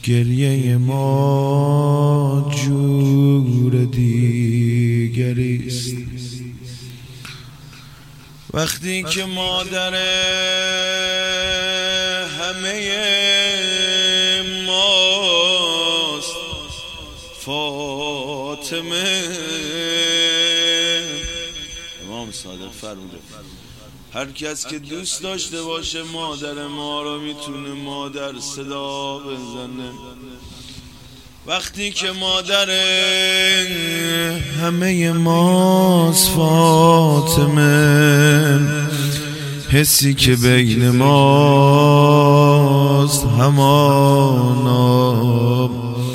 گریه ما جور دیگریست. وقتی که مادر همه ماست فاطمه، امام صادق فرموده هر کس که دوست داشته باشه مادر ما رو میتونه مادر صدا بزنه. وقتی که مادر همه ماست فاطمه، حسی که بین ماست همانا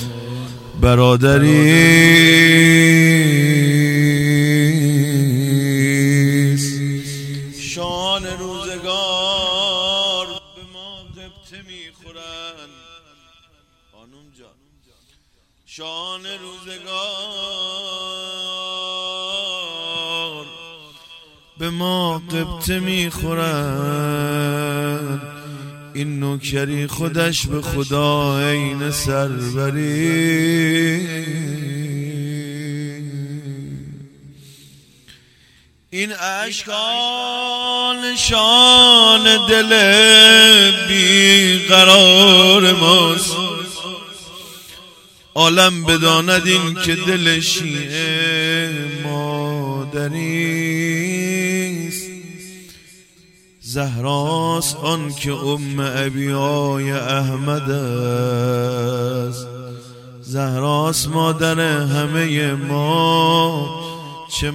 برادریست. شان روزگار به ما غبطه میخورن خانم جان، شان روزگار به ما غبطه میخورن. این نوکری خودش به خدا عین سروری. این اشکان شان دل بیقرار ماست. عالم بداند این که دل شیعه مادریست. زهراست آن که ابیای احمد است. زهراست مادر همه ما، چه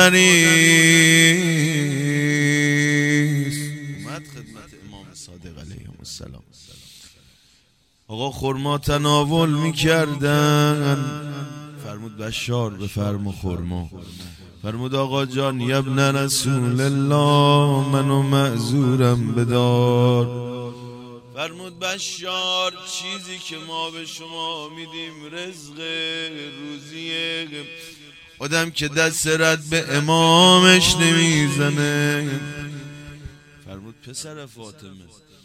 مادریست. اومد خدمت امام صادق علیه السلام. آقا خرما تناول میکردن، فرمود بشار بفرما خرما. فرمود آقا جان یبن رسول الله منو معذورم بدار. فرمود بشار چیزی که ما به شما میدیم رزق روزیه. آدم که دست رد به امامش نمیزنه. فرمود پسر فاطمه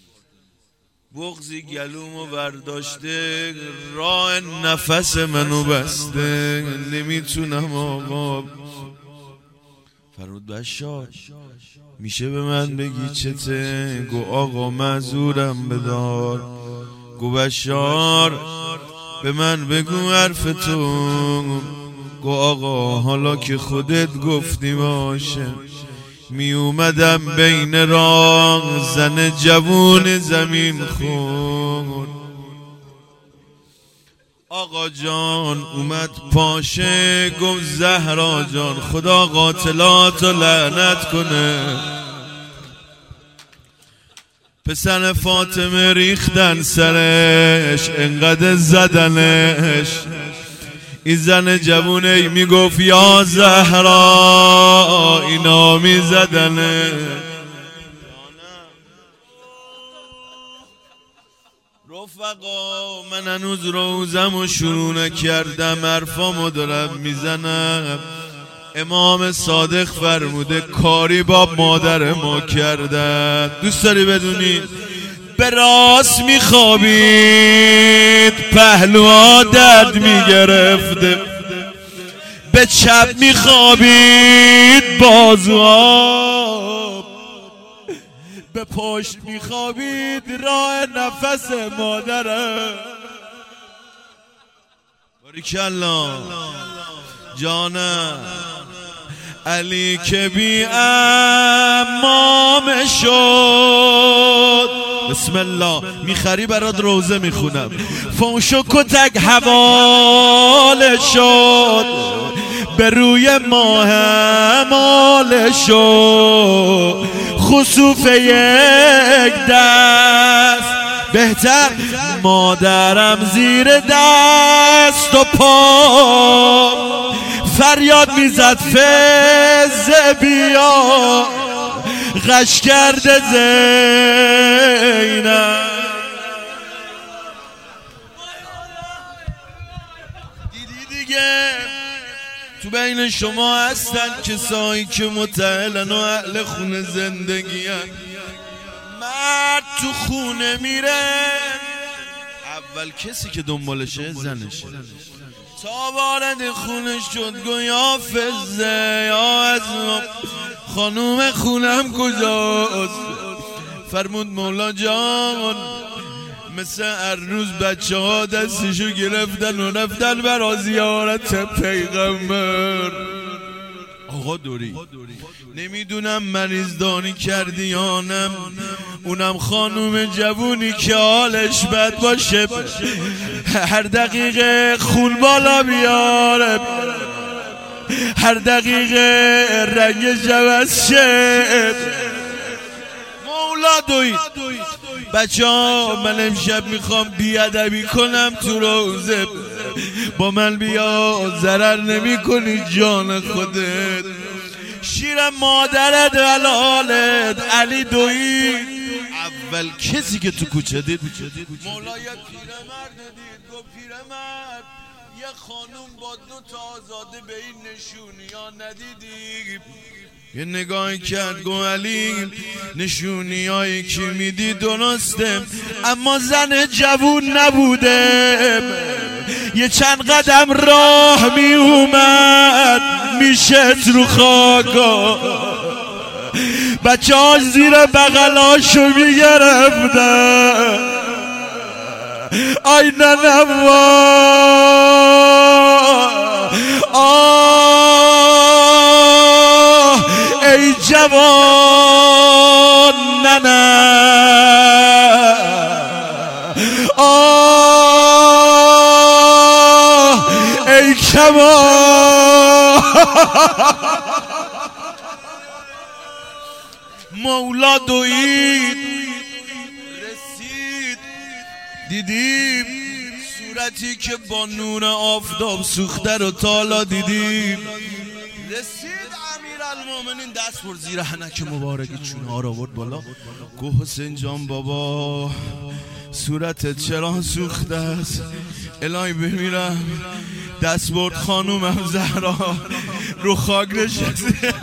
بغضی گلومو برداشته، راه نفس منو بسته، نمیتونم آقا. فرمود بشار میشه به من بگی چته؟ گو آقا معذورم بدار. گو بشار به من بگو حرف تو. گو آقا حالا که خودت گفتی باشه، می اومدم بین راه زن جوون زمین خون. آقا جان اومد پاشه گفت زهرا جان خدا قاتلاتو لعنت کنه. پسر فاطمه ریختن سرش انقدر زدنش. این زن جوونه میگفت یا زهرا اینا میزدنه. رفقا من هنوز روزمو شروع نکردم، حرفامو دارم میزنم. امام صادق فرموده کاری با مادر ما کردن. دوست داری بدونی به راست میخوابید پهلوها درد میگرفته، به چپ میخوابید بازوها، به پشت میخوابید راه نفس مادره. باریکالله جانم. علی که بی امام شد، بسم الله میخری برات روزه میخونم. فوش و کتک حواله شد، به روی ماه مال شد. خسوف یک دست بهتر، مادرم زیر دست و پا فریاد میزد فز بیا غش کرده زینب. دیدی دیگه تو بین شما هستن کسایی که متعلن و اهل خونه زندگی هن. مرد تو خونه میره اول کسی که دنبالشه زنشه. تا وارد خونش شد گویا فزه یا از خانوم خونم کجاست؟ فرمود مولا جان مثل هر روز بچه ها دستشو گرفتن و رفتن برا زیارت پیغمبر. آقا دوری نمیدونم مریض دانی کردی یا نم، اونم خانوم جوونی که حالش بد باشه هر دقیقه خون بالا بیاره، هر دقیقه رنگش عوض شه. مولا دوید بچه ها من امشب میخوام بیادبی کنم تو روزه، با من بیا ضرر نمی کنی جان خودت. شیرم مادرت حلالت علی دوید اول کسی که تو کوچه دید مولا یه پیرمرد دید. گفت پیرمرد یه خانوم با 2 تا آزاده به این نشونی ها ندیدی؟ یه نگاهی کرد گو علی نشونی هایی که میدی درسته اما زن جوون نبوده. یه چند قدم راه می اومد میشت رو خاکا، بچه ها زیر بغلاشو میگرفتن. آی ننوا ای جوان ننه ای کمان. مولا دوید رسید دیدیم صورتی که با نور آفتاب سوخته رو تالا دیدیم. رسید امیرالمومنین دست بر زیر حنک مبارکی چونه ها رو آورد بالا. گو حسین جان بابا صورتت چرا سوخته است؟ الهی بمیرم. دست برد خانومم زهرا رو خاک نشسته.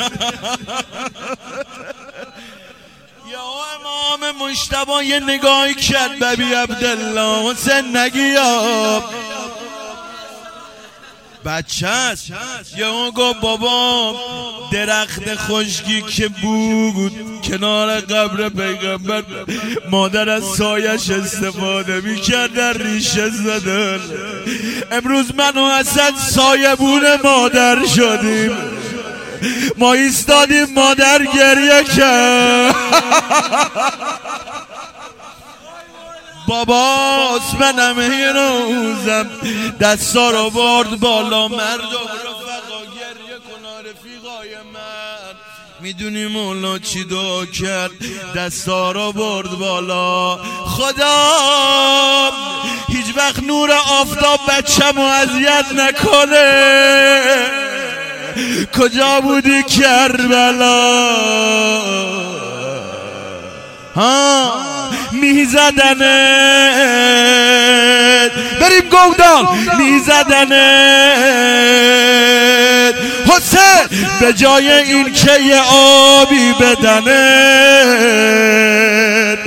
یا امام مجتبی یه نگاهی کرد ببی عبدالله حسین نگیا بچه است. یا گفت بابا درخت خشکی که بود کنار قبر پیغمبر مادر از سایش استفاده میکرد در ریشه زدن. امروز من و حسن سایبون مادر شدیم، ما ایستادیم مادر گریه کرد. بابا منم یه روزم دستا رو برد بالا، مردم رفقا گریه کن رفیقای من. میدونی مولا چی دعا کرد؟ دستا رو برد بالا. خدا هیچ وقت نور آفتاب بچه‌مو اذیت نکنه. کجا بودی کربلا؟ ها میزدنت بریم گودال میزدنت حسین به جای این که یه آبی بدنت.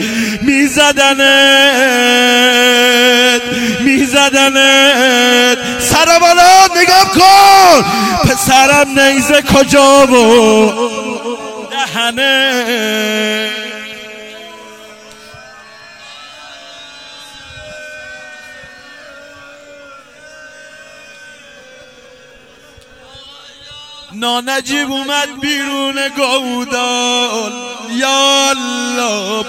میزدنت سر بالا نگاه کن پسرم نیزه کجا بود دهنت. نانجیب اومد بیرون گودال. یا الله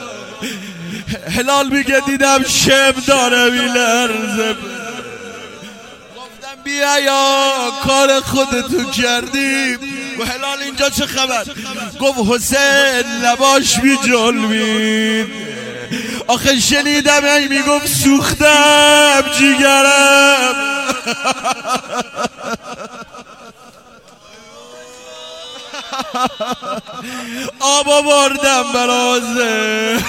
هلال میگه دیدم شم داره میلرزه. گفتم بیا یا کار خودتو کردی. و هلال اینجا چه خبر؟ گفت حسین لباش میجلمید. آخه شنیدم ای میگفت سوختم جیگرم. آبا بردم برازه.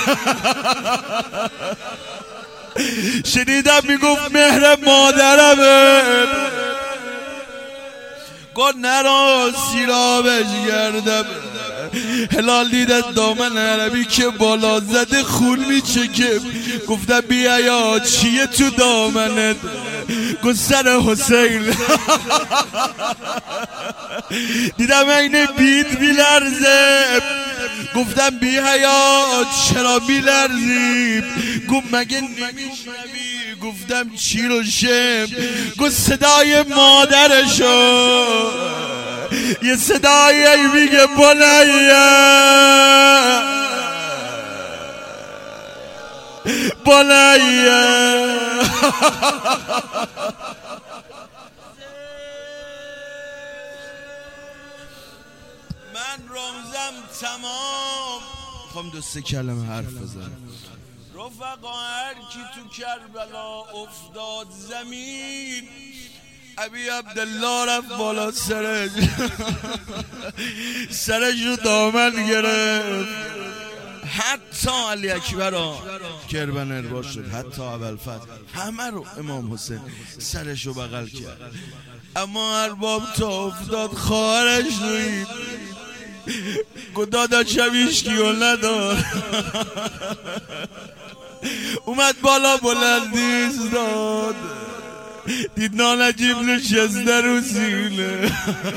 شنیدم میگفت مهر مادرمه. گفت نرا سیرابش گردم هلال دیدن دامن عربی که بالا زده خون میچکه، گفتم بیا چیه تو دامنت؟ گفت سر حسین. دیدم این بید میلرزه، گفتم بی حیات چرا میلرزی؟ گفت مگه نمیشنوی؟ گفتم چی رو شم؟ گفت صدای مادرشو، یه صدایی میگه بنیه بنیه. من رمزم تمام، میخوام دو سه کلمه حرف بزنم. رفقا هر کی تو کربلا افتاد زمین، ابی عبدالله رفت بالا سرش رو دامن گرفت. حتی علی اکبر کربن اربا شد، حتی ابوالفتح، همه رو امام حسین سرش رو بغل کرد. اما ارباب تا افتاد خواهرش روید، گدادا شبیش کیو ندار. اومد بالا بلندیز داد، دید نانجیب نشسته رو سینه.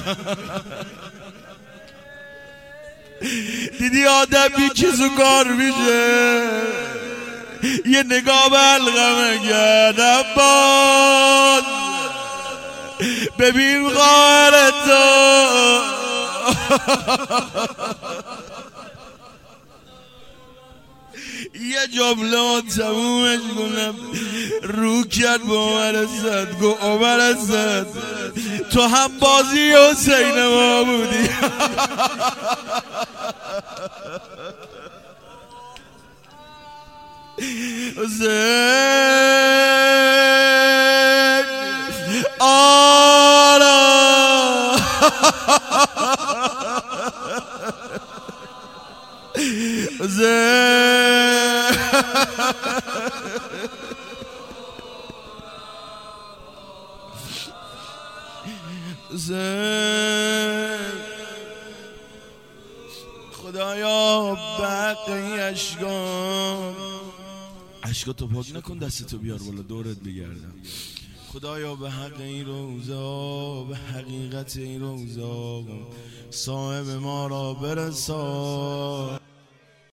دیدی آدم بیکیزو کار میشه، یه نگاه به حلقمه کرد. عباس ببین خواهرتو. یه جمله تمومش کنم، رو کرد به عمر اسد، گو عمر اسد تو هم بازی حسین ما بودی. حسین آرا خدایا به حق این اشکاتو پاک نکن، دستتو بیار بالا دورت بگردم. خدایا به حق این روزا، به حقیقت این روزا، صاحب ما را برسان.